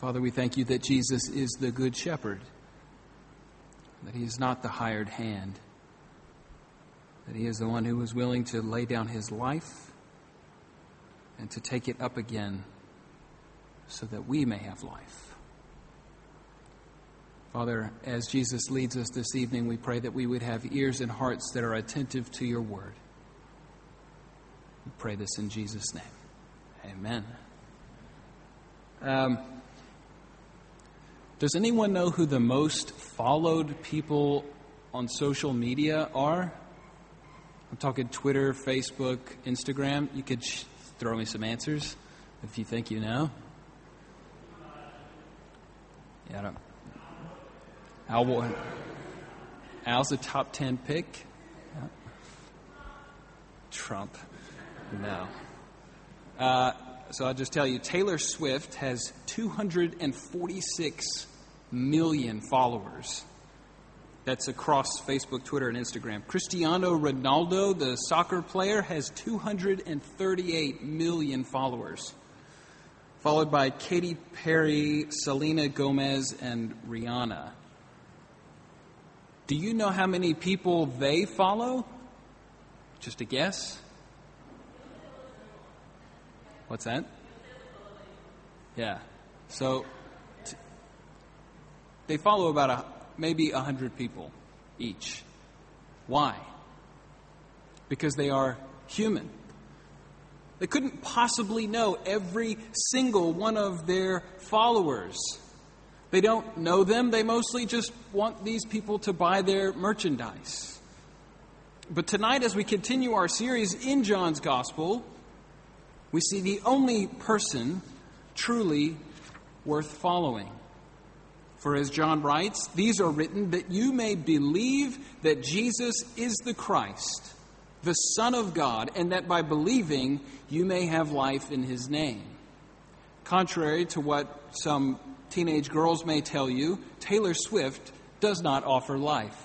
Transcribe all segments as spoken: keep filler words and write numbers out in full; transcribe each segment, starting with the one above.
Father, we thank you that Jesus is the good shepherd, that he is not the hired hand, that he is the one who was willing to lay down his life and to take it up again so that we may have life. Father, as Jesus leads us this evening, we pray that we would have ears and hearts that are attentive to your word. We pray this in Jesus' name. Amen. Um, does anyone know who the most followed people on social media are? I'm talking Twitter, Facebook, Instagram. You could sh- throw me some answers if you think you know. Yeah, I don't. Al, Al's a top ten pick. Yeah. Trump. No. Uh, so I'll just tell you, Taylor Swift has two hundred forty-six million followers. That's across Facebook, Twitter, and Instagram. Cristiano Ronaldo, the soccer player, has two hundred thirty-eight million followers, followed by Katy Perry, Selena Gomez, and Rihanna. Do you know how many people they follow? Just a guess? What's that? Yeah. So t- they follow about a, maybe a hundred people each. Why? Because they are human. They couldn't possibly know every single one of their followers. They don't know them. They mostly just want these people to buy their merchandise. But tonight, as we continue our series in John's Gospel, we see the only person truly worth following. For as John writes, these are written that you may believe that Jesus is the Christ, the Son of God, and that by believing you may have life in his name. Contrary to what some teenage girls may tell you, Taylor Swift does not offer life.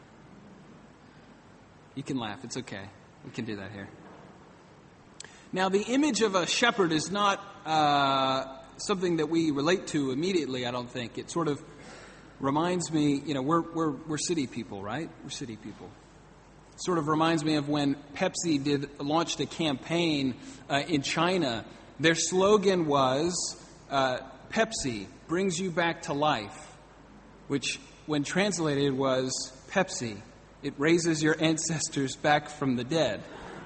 You can laugh. It's okay. We can do that here. Now, the image of a shepherd is not uh, something that we relate to immediately, I don't think. It sort of reminds me, you know, we're we're we're city people, right? We're city people. It sort of reminds me of when Pepsi did launched a campaign uh, in China. Their slogan was, uh, Pepsi brings you back to life, which, when translated, was Pepsi. It raises your ancestors back from the dead.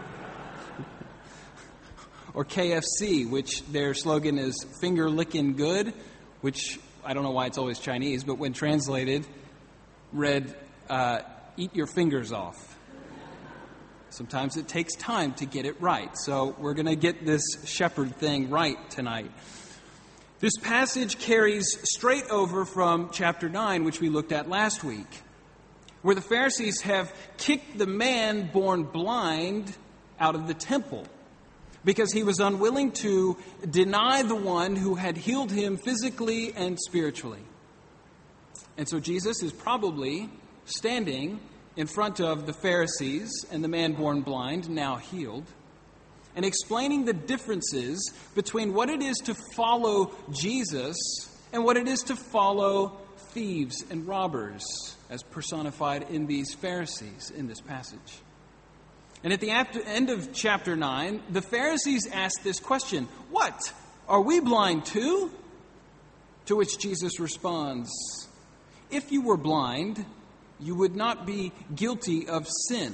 Or K F C, which their slogan is finger licking good, which I don't know why it's always Chinese, but when translated, read, uh, eat your fingers off. Sometimes it takes time to get it right. So we're going to get this shepherd thing right tonight. This passage carries straight over from chapter nine, which we looked at last week, where the Pharisees have kicked the man born blind out of the temple because he was unwilling to deny the one who had healed him physically and spiritually. And so Jesus is probably standing in front of the Pharisees and the man born blind, now healed, and explaining the differences between what it is to follow Jesus and what it is to follow thieves and robbers, as personified in these Pharisees in this passage. And at the end of chapter nine, the Pharisees ask this question, "What? Are we blind too?" To which Jesus responds, "If you were blind, you would not be guilty of sin.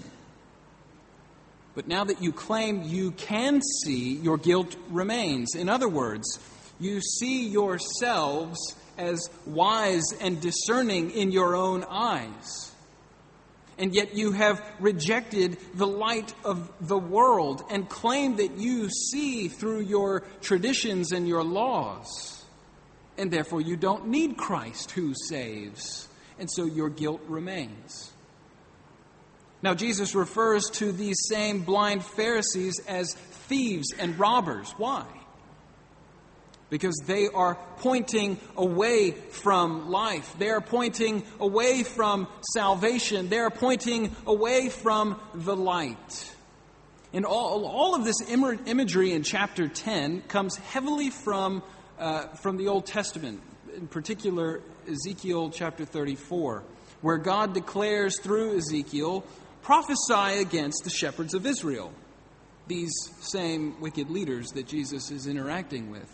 But now that you claim you can see, your guilt remains. In other words, you see yourselves as wise and discerning in your own eyes. And yet you have rejected the light of the world and claim that you see through your traditions and your laws. And therefore you don't need Christ who saves. And so your guilt remains." Now Jesus refers to these same blind Pharisees as thieves and robbers. Why? Because they are pointing away from life. They are pointing away from salvation. They are pointing away from the light. And all, all of this imagery in chapter ten comes heavily from uh, from the Old Testament, in particular Ezekiel chapter thirty-four, where God declares through Ezekiel, prophesy against the shepherds of Israel, these same wicked leaders that Jesus is interacting with.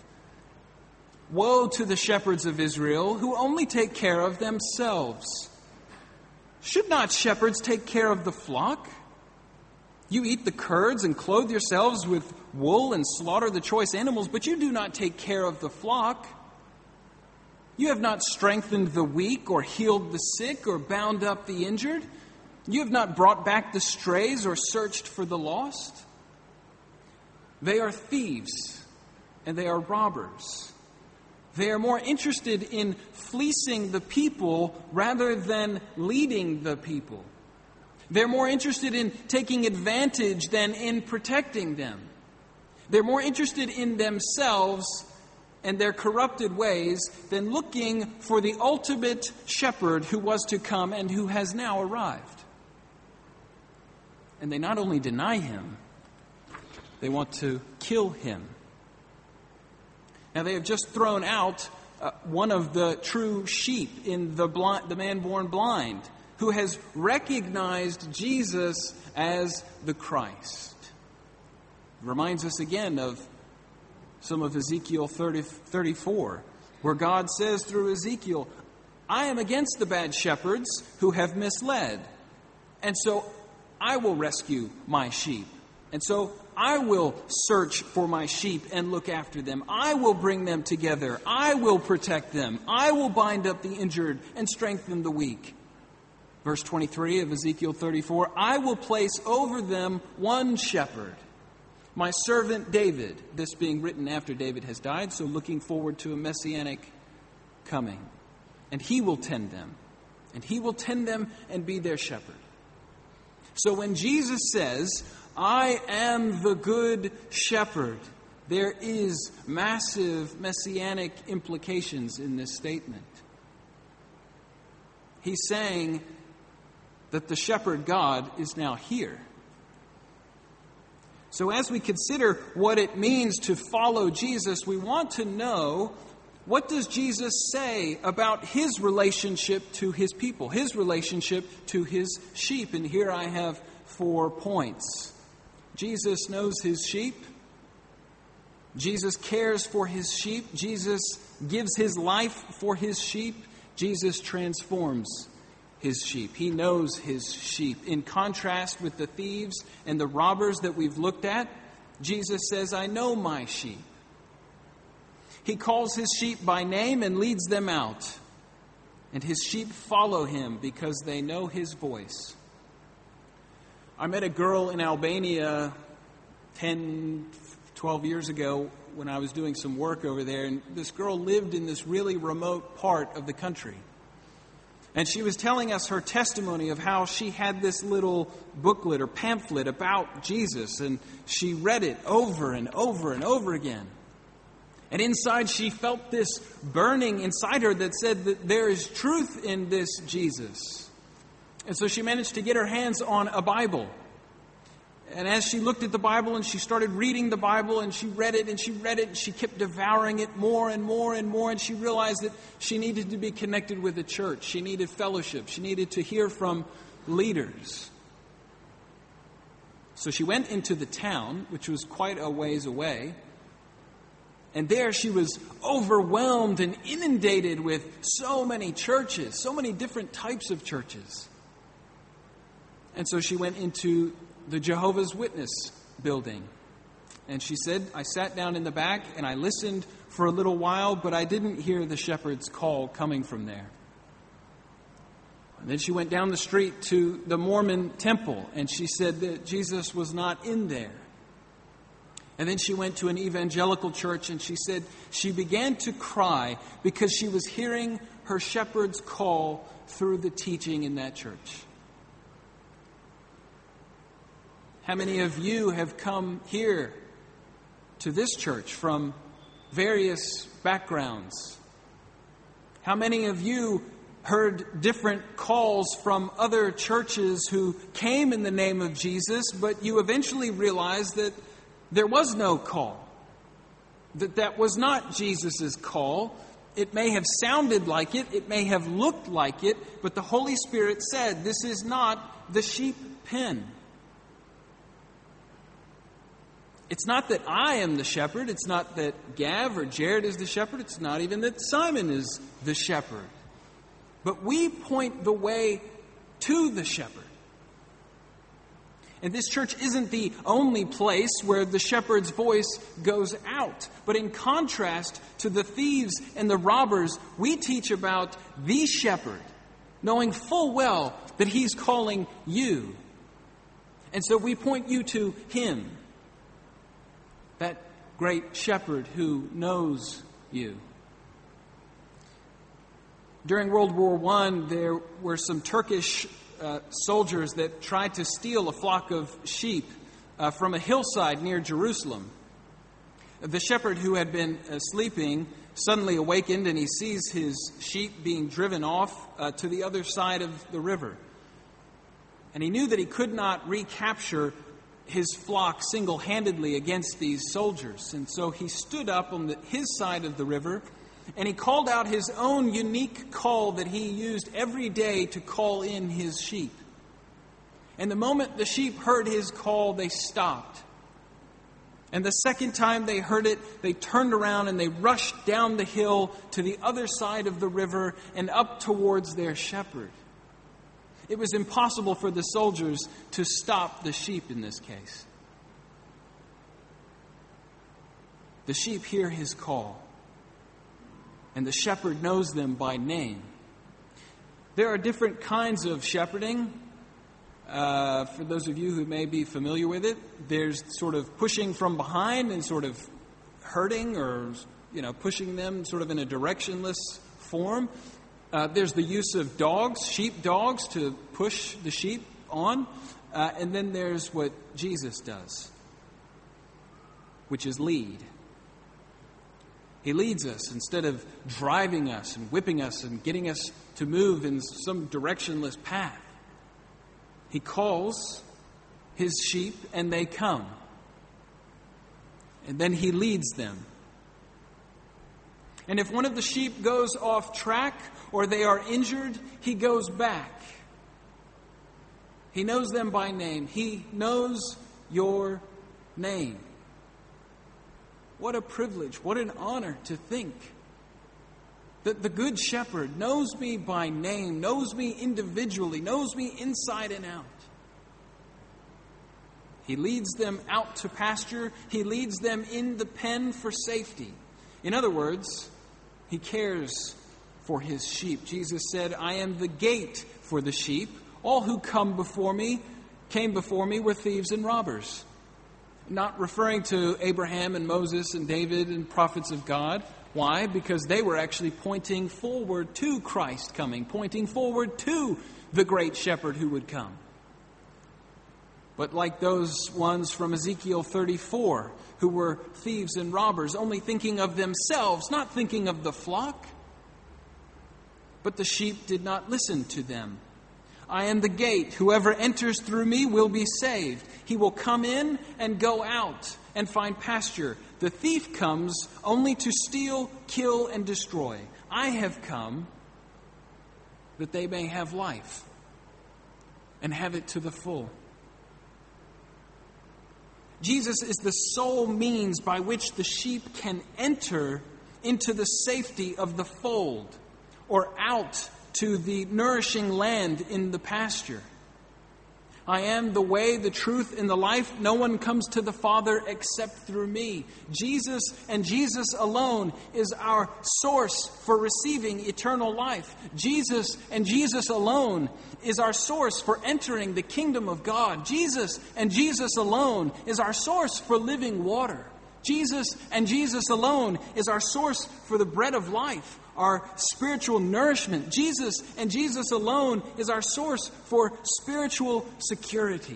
Woe to the shepherds of Israel who only take care of themselves. Should not shepherds take care of the flock? You eat the curds and clothe yourselves with wool and slaughter the choice animals, but you do not take care of the flock. You have not strengthened the weak or healed the sick or bound up the injured. You have not brought back the strays or searched for the lost. They are thieves and they are robbers. They are more interested in fleecing the people rather than leading the people. They're more interested in taking advantage than in protecting them. They're more interested in themselves and their corrupted ways than looking for the ultimate shepherd who was to come and who has now arrived. And they not only deny him, they want to kill him. Now, they have just thrown out uh, one of the true sheep in the, blind, the man born blind, who has recognized Jesus as the Christ. It reminds us again of some of Ezekiel thirty, thirty-four, where God says through Ezekiel, I am against the bad shepherds who have misled, and so I will rescue my sheep. And so I will search for my sheep and look after them. I will bring them together. I will protect them. I will bind up the injured and strengthen the weak. Verse twenty-three of Ezekiel thirty-four, I will place over them one shepherd, my servant David. This being written after David has died, so looking forward to a messianic coming. And he will tend them. And he will tend them and be their shepherd. So when Jesus says, I am the good shepherd, there is massive messianic implications in this statement. He's saying that the shepherd God is now here. So as we consider what it means to follow Jesus, we want to know, what does Jesus say about his relationship to his people, his relationship to his sheep? And here I have four points. Jesus knows his sheep. Jesus cares for his sheep. Jesus gives his life for his sheep. Jesus transforms his sheep. He knows his sheep. In contrast with the thieves and the robbers that we've looked at, Jesus says, I know my sheep. He calls his sheep by name and leads them out. And his sheep follow him because they know his voice. I met a girl in Albania ten, twelve years ago when I was doing some work over there, and this girl lived in this really remote part of the country. And she was telling us her testimony of how she had this little booklet or pamphlet about Jesus, and she read it over and over and over again. And inside she felt this burning inside her that said that there is truth in this Jesus. And so she managed to get her hands on a Bible. And as she looked at the Bible and she started reading the Bible and she read it and she read it and she kept devouring it more and more and more, and she realized that she needed to be connected with the church. She needed fellowship. She needed to hear from leaders. So she went into the town, which was quite a ways away. And there she was overwhelmed and inundated with so many churches, so many different types of churches. And so she went into the Jehovah's Witness building. And she said, I sat down in the back and I listened for a little while, but I didn't hear the shepherd's call coming from there. And then she went down the street to the Mormon temple, and she said that Jesus was not in there. And then she went to an evangelical church, and she said she began to cry because she was hearing her shepherd's call through the teaching in that church. How many of you have come here to this church from various backgrounds? How many of you heard different calls from other churches who came in the name of Jesus, but you eventually realized that there was no call? that that was not Jesus' call. It may have sounded like it, it may have looked like it, but the Holy Spirit said, this is not the sheep pen. It's not that I am the shepherd. It's not that Gav or Jared is the shepherd. It's not even that Simon is the shepherd. But we point the way to the shepherd. And this church isn't the only place where the shepherd's voice goes out. But in contrast to the thieves and the robbers, we teach about the shepherd, knowing full well that he's calling you. And so we point you to him, that great shepherd who knows you. During World War One, there were some Turkish uh, soldiers that tried to steal a flock of sheep uh, from a hillside near Jerusalem. The shepherd, who had been uh, sleeping, suddenly awakened, and he sees his sheep being driven off uh, to the other side of the river. And he knew that he could not recapture his flock single-handedly against these soldiers. And so he stood up on the, his side of the river, and he called out his own unique call that he used every day to call in his sheep. And the moment the sheep heard his call, they stopped. And the second time they heard it, they turned around and they rushed down the hill to the other side of the river and up towards their shepherd. It was impossible for the soldiers to stop the sheep in this case. The sheep hear his call, and the shepherd knows them by name. There are different kinds of shepherding. Uh, for those of you who may be familiar with it, there's sort of pushing from behind and sort of herding or, you know, pushing them sort of in a directionless form. Uh, there's the use of dogs, sheep dogs, to push the sheep on. Uh, and then there's what Jesus does, which is lead. He leads us instead of driving us and whipping us and getting us to move in some directionless path. He calls his sheep and they come. And then he leads them. And if one of the sheep goes off track or they are injured, he goes back. He knows them by name. He knows your name. What a privilege, what an honor to think that the Good Shepherd knows me by name, knows me individually, knows me inside and out. He leads them out to pasture. He leads them in the pen for safety. In other words, he cares for his sheep. Jesus said, I am the gate for the sheep. All who come before me, came before me were thieves and robbers. Not referring to Abraham and Moses and David and prophets of God. Why? Because they were actually pointing forward to Christ coming, pointing forward to the great shepherd who would come. But like those ones from Ezekiel thirty-four, who were thieves and robbers, only thinking of themselves, not thinking of the flock. But the sheep did not listen to them. I am the gate. Whoever enters through me will be saved. He will come in and go out and find pasture. The thief comes only to steal, kill, and destroy. I have come that they may have life and have it to the full. Jesus is the sole means by which the sheep can enter into the safety of the fold or out to the nourishing land in the pasture. I am the way, the truth, and the life. No one comes to the Father except through me. Jesus and Jesus alone is our source for receiving eternal life. Jesus and Jesus alone is our source for entering the kingdom of God. Jesus and Jesus alone is our source for living water. Jesus and Jesus alone is our source for the bread of life, our spiritual nourishment. Jesus and Jesus alone is our source for spiritual security.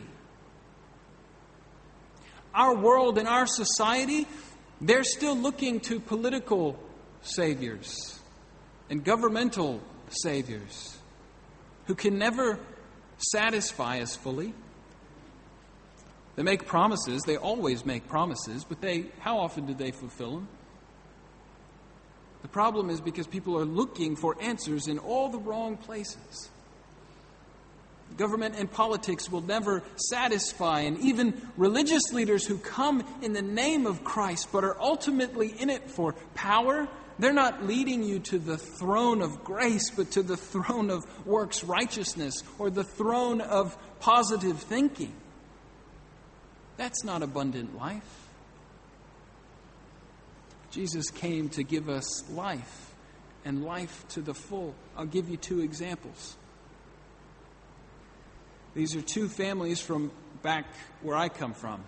Our world and our society, they're still looking to political saviors and governmental saviors who can never satisfy us fully. They make promises. They always make promises, but they how often do they fulfill them? The problem is because people are looking for answers in all the wrong places. Government and politics will never satisfy, and even religious leaders who come in the name of Christ but are ultimately in it for power, they're not leading you to the throne of grace, but to the throne of works righteousness or the throne of positive thinking. That's not abundant life. Jesus came to give us life, and life to the full. I'll give you two examples. These are two families from back where I come from.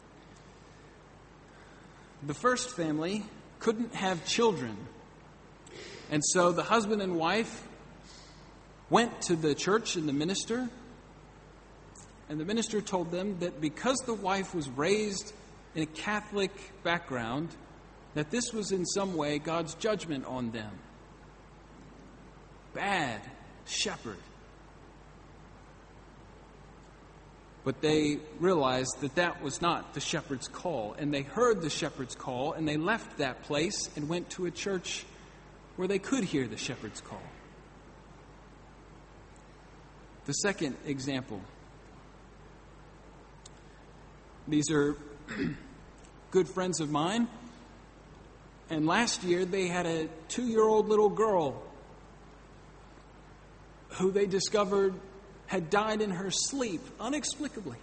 The first family couldn't have children. And so the husband and wife went to the church and the minister. And the minister told them that because the wife was raised in a Catholic background, that this was in some way God's judgment on them. Bad shepherd. But they realized that that was not the shepherd's call. And they heard the shepherd's call, and they left that place and went to a church where they could hear the shepherd's call. The second example. These are good friends of mine. And last year they had a two-year-old little girl who they discovered had died in her sleep, inexplicably.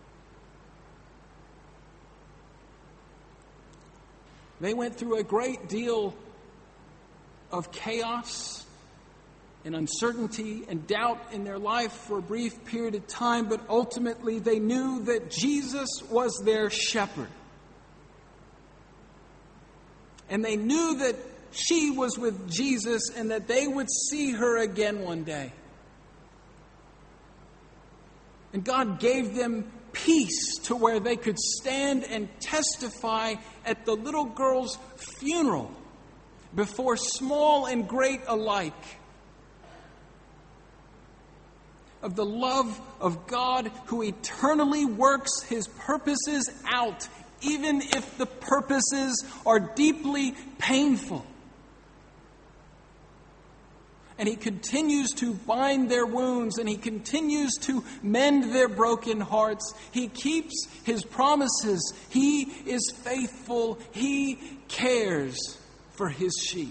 They went through a great deal of chaos and uncertainty and doubt in their life for a brief period of time, but ultimately they knew that Jesus was their shepherd. And they knew that she was with Jesus and that they would see her again one day. And God gave them peace to where they could stand and testify at the little girl's funeral before small and great alike of the love of God who eternally works His purposes out, even if the purposes are deeply painful. And He continues to bind their wounds, and He continues to mend their broken hearts. He keeps His promises. He is faithful. He cares for His sheep.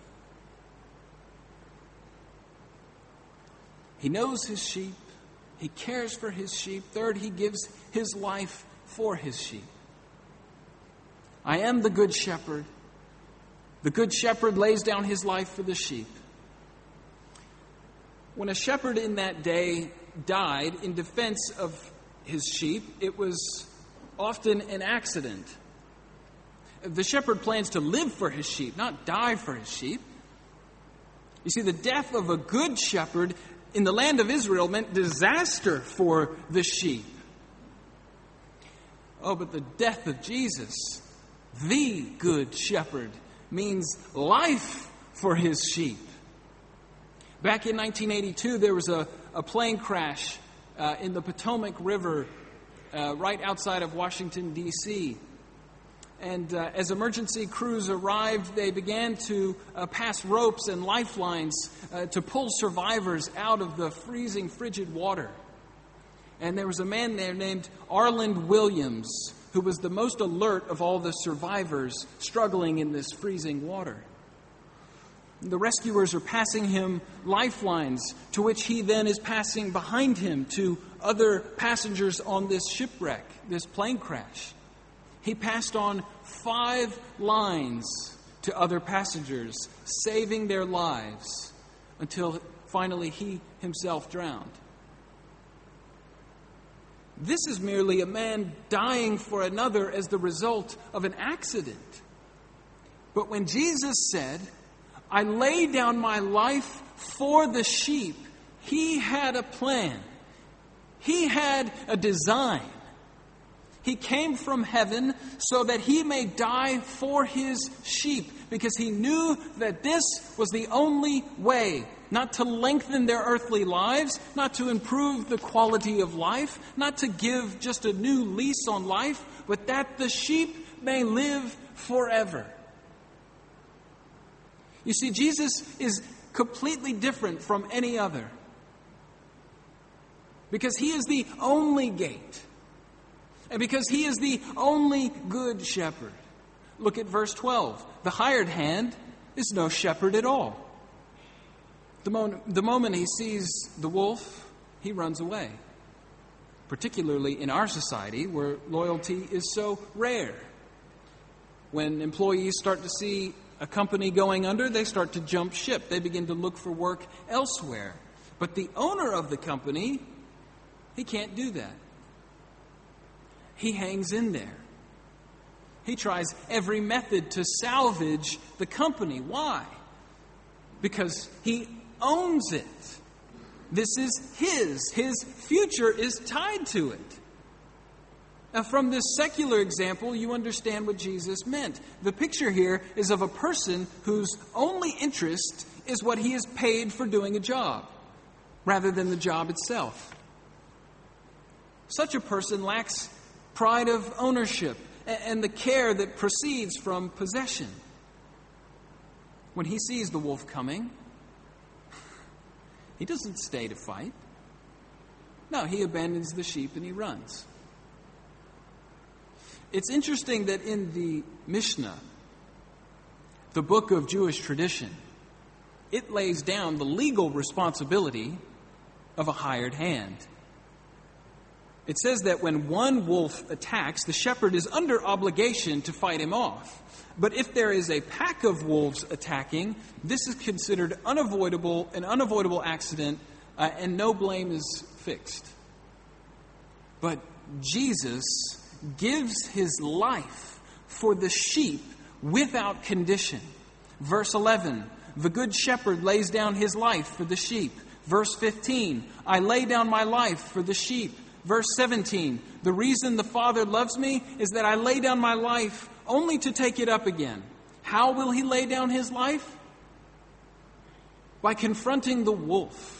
He knows His sheep. He cares for His sheep. Third, He gives His life for His sheep. I am the good shepherd. The good shepherd lays down his life for the sheep. When a shepherd in that day died in defense of his sheep, it was often an accident. The shepherd plans to live for his sheep, not die for his sheep. You see, the death of a good shepherd in the land of Israel meant disaster for the sheep. Oh, but the death of Jesus, the good shepherd, means life for his sheep. Back in nineteen eighty-two, there was a, a plane crash uh, in the Potomac River uh, right outside of Washington, D C And uh, as emergency crews arrived, they began to uh, pass ropes and lifelines uh, to pull survivors out of the freezing, frigid water. And there was a man there named Arland Williams, who was the most alert of all the survivors struggling in this freezing water. The rescuers are passing him lifelines, to which he then is passing behind him to other passengers on this shipwreck, this plane crash. He passed on five lines to other passengers, saving their lives until finally he himself drowned. This is merely a man dying for another as the result of an accident. But when Jesus said, I lay down my life for the sheep, He had a plan. He had a design. He came from heaven so that He may die for His sheep, because He knew that this was the only way, not to lengthen their earthly lives, not to improve the quality of life, not to give just a new lease on life, but that the sheep may live forever. You see, Jesus is completely different from any other because he is the only gate and because he is the only good shepherd. Look at verse twelve. The hired hand is no shepherd at all. The, mo- the moment he sees the wolf, he runs away. Particularly in our society where loyalty is so rare. When employees start to see a company going under, they start to jump ship. They begin to look for work elsewhere. But the owner of the company, he can't do that. He hangs in there. He tries every method to salvage the company. Why? Because he owns it. This is his. His future is tied to it. Now, from this secular example, you understand what Jesus meant. The picture here is of a person whose only interest is what he is paid for doing a job, rather than the job itself. Such a person lacks pride of ownership and the care that proceeds from possession. When he sees the wolf coming, he doesn't stay to fight. No, he abandons the sheep and he runs. It's interesting that in the Mishnah, the book of Jewish tradition, it lays down the legal responsibility of a hired hand. It says that when one wolf attacks, the shepherd is under obligation to fight him off. But if there is a pack of wolves attacking, this is considered unavoidable, an unavoidable accident, uh, and no blame is fixed. But Jesus gives his life for the sheep without condition. Verse eleven, the good shepherd lays down his life for the sheep. Verse fifteen, I lay down my life for the sheep. Verse seventeen, the reason the Father loves me is that I lay down my life only to take it up again. How will he lay down his life? By confronting the wolf.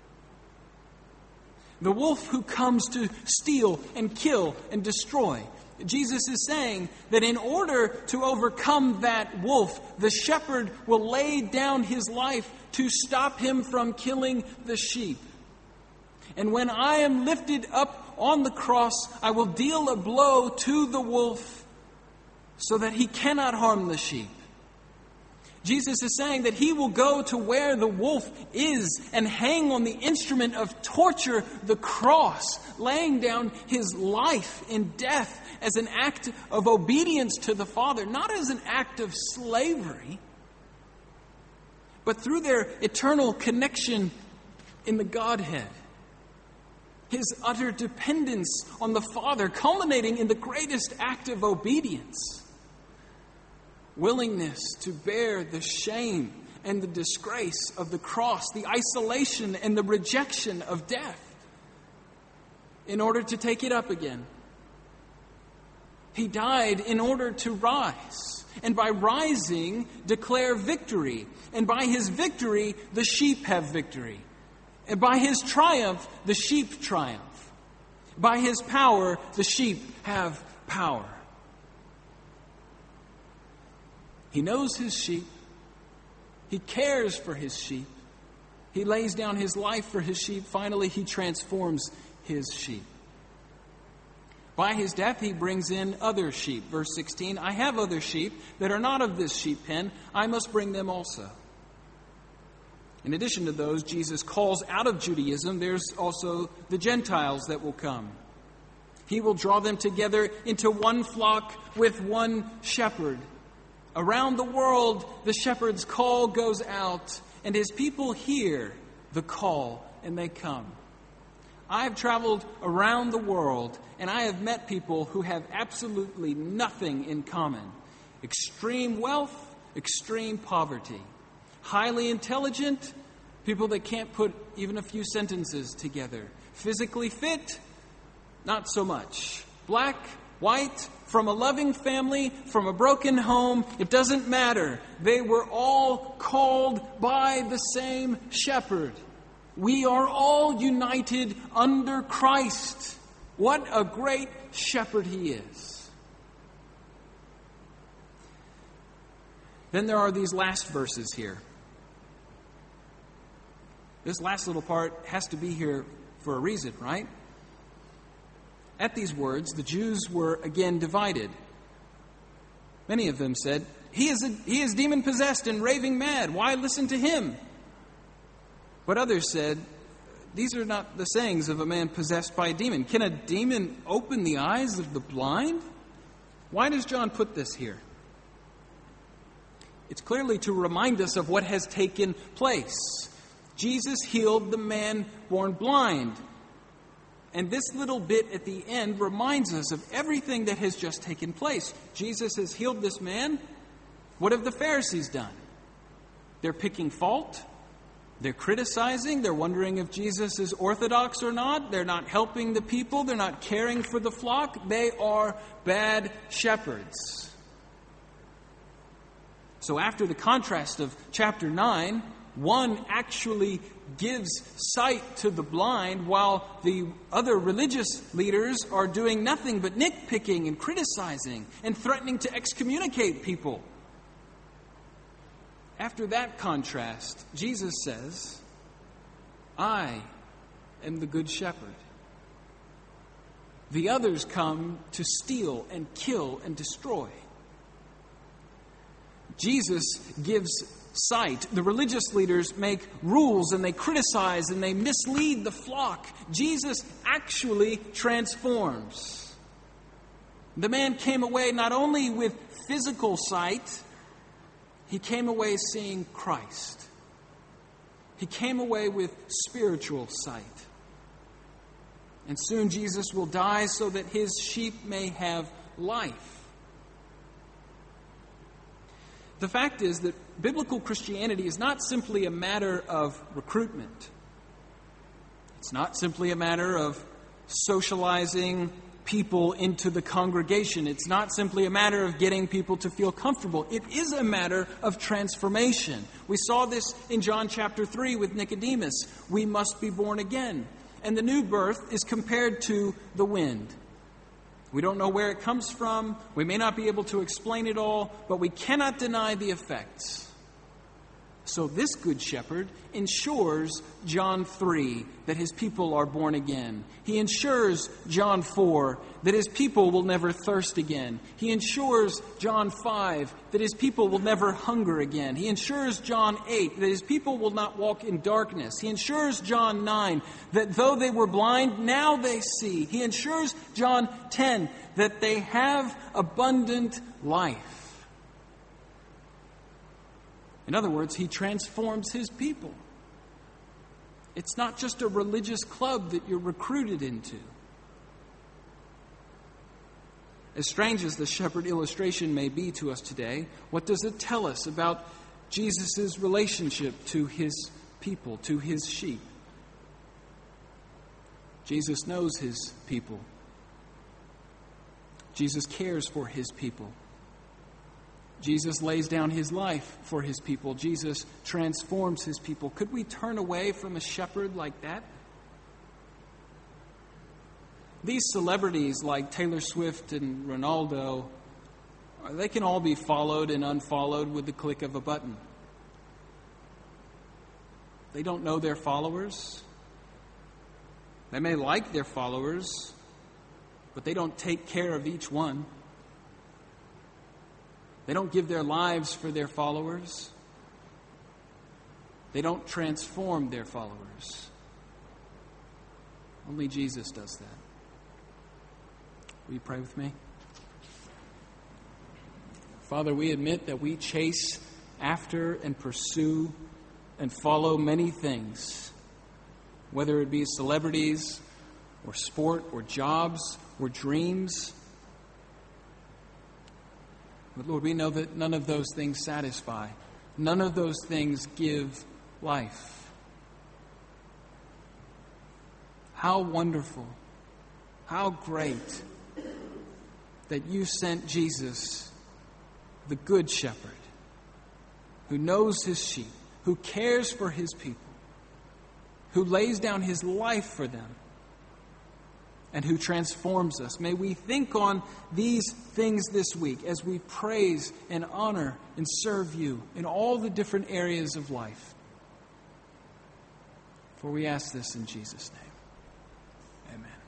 The wolf who comes to steal and kill and destroy. Jesus is saying that in order to overcome that wolf, the shepherd will lay down his life to stop him from killing the sheep. And when I am lifted up on the cross, I will deal a blow to the wolf so that he cannot harm the sheep. Jesus is saying that he will go to where the wolf is and hang on the instrument of torture, the cross, laying down his life in death as an act of obedience to the Father, not as an act of slavery, but through their eternal connection in the Godhead. His utter dependence on the Father, culminating in the greatest act of obedience. Willingness to bear the shame and the disgrace of the cross, the isolation and the rejection of death, in order to take it up again. He died in order to rise, and by rising, declare victory. And by his victory, the sheep have victory. And by his triumph, the sheep triumph. By his power, the sheep have power. He knows his sheep. He cares for his sheep. He lays down his life for his sheep. Finally, he transforms his sheep. By his death, he brings in other sheep. Verse sixteen, I have other sheep that are not of this sheep pen. I must bring them also. In addition to those Jesus calls out of Judaism, there's also the Gentiles that will come. He will draw them together into one flock with one shepherd. Around the world, the shepherd's call goes out, and his people hear the call, and they come. I have traveled around the world, and I have met people who have absolutely nothing in common. Extreme wealth, extreme poverty. Highly intelligent, people that can't put even a few sentences together. Physically fit, not so much. Black, white, from a loving family, from a broken home, it doesn't matter. They were all called by the same shepherd. We are all united under Christ. What a great shepherd he is. Then there are these last verses here. This last little part has to be here for a reason, right? At these words, the Jews were again divided. Many of them said, He is, a, he is demon-possessed and raving mad. Why listen to him? But others said, These are not the sayings of a man possessed by a demon. Can a demon open the eyes of the blind? Why does John put this here? It's clearly to remind us of what has taken place. Jesus healed the man born blind. And this little bit at the end reminds us of everything that has just taken place. Jesus has healed this man. What have the Pharisees done? They're picking fault. They're criticizing. They're wondering if Jesus is orthodox or not. They're not helping the people. They're not caring for the flock. They are bad shepherds. So after the contrast of chapter nine, one actually gives sight to the blind while the other religious leaders are doing nothing but nitpicking and criticizing and threatening to excommunicate people. After that contrast, Jesus says, I am the good shepherd. The others come to steal and kill and destroy. Jesus gives sight. The religious leaders make rules and they criticize and they mislead the flock. Jesus actually transforms. The man came away not only with physical sight, he came away seeing Christ. He came away with spiritual sight. And soon Jesus will die so that his sheep may have life. The fact is that biblical Christianity is not simply a matter of recruitment. It's not simply a matter of socializing people into the congregation. It's not simply a matter of getting people to feel comfortable. It is a matter of transformation. We saw this in John chapter three with Nicodemus. We must be born again. And the new birth is compared to the wind. We don't know where it comes from. We may not be able to explain it all, but we cannot deny the effects. So this good shepherd ensures John three that his people are born again. He ensures John four that his people will never thirst again. He ensures John five that his people will never hunger again. He ensures John eight that his people will not walk in darkness. He ensures John nine that though they were blind, now they see. He ensures John ten that they have abundant life. In other words, he transforms his people. It's not just a religious club that you're recruited into. As strange as the shepherd illustration may be to us today, what does it tell us about Jesus' relationship to his people, to his sheep? Jesus knows his people. Jesus cares for his people. Jesus lays down his life for his people. Jesus transforms his people. Could we turn away from a shepherd like that? These celebrities like Taylor Swift and Ronaldo, they can all be followed and unfollowed with the click of a button. They don't know their followers. They may like their followers, but they don't take care of each one. They don't give their lives for their followers. They don't transform their followers. Only Jesus does that. Will you pray with me? Father, we admit that we chase after and pursue and follow many things, whether it be celebrities or sport or jobs or dreams. But Lord, we know that none of those things satisfy. None of those things give life. How wonderful, how great that you sent Jesus, the Good Shepherd, who knows his sheep, who cares for his people, who lays down his life for them, and who transforms us. May we think on these things this week as we praise and honor and serve you in all the different areas of life. For we ask this in Jesus' name. Amen.